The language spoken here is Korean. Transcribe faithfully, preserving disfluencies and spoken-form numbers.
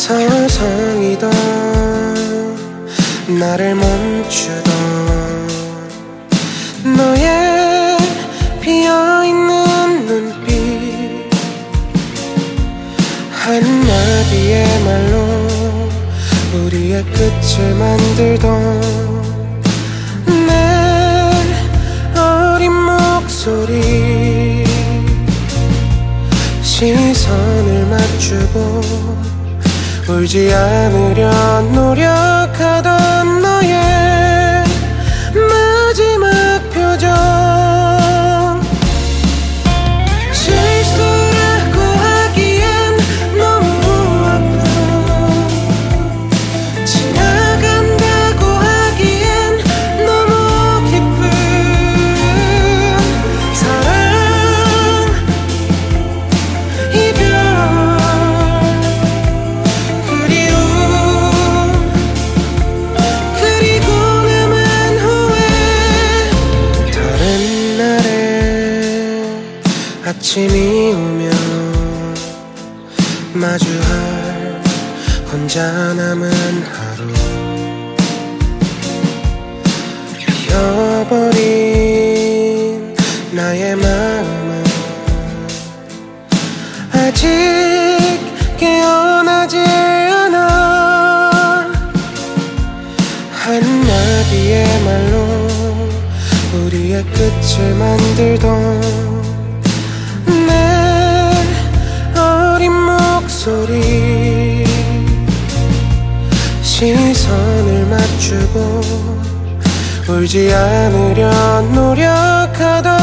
서성이던 나를 멈추던 너의 비어있는 눈빛 한마디의 말로 우리의 끝을 만들던 내 어린 목소리 시선을 맞추고 울지 않으려 노력하던 너의 마지막 표정 실수라고 하기엔 너무 아파 지나간다고 하기엔 너무 깊은 사랑 이별 아침이 오면 마주할 혼자 남은 하루 비어버린 나의 마음은 아직 깨어나지 않아 한마디의 말로 우리의 끝을 만들던 내 어린 목소리 시선을 맞추고 울지 않으려 노력하던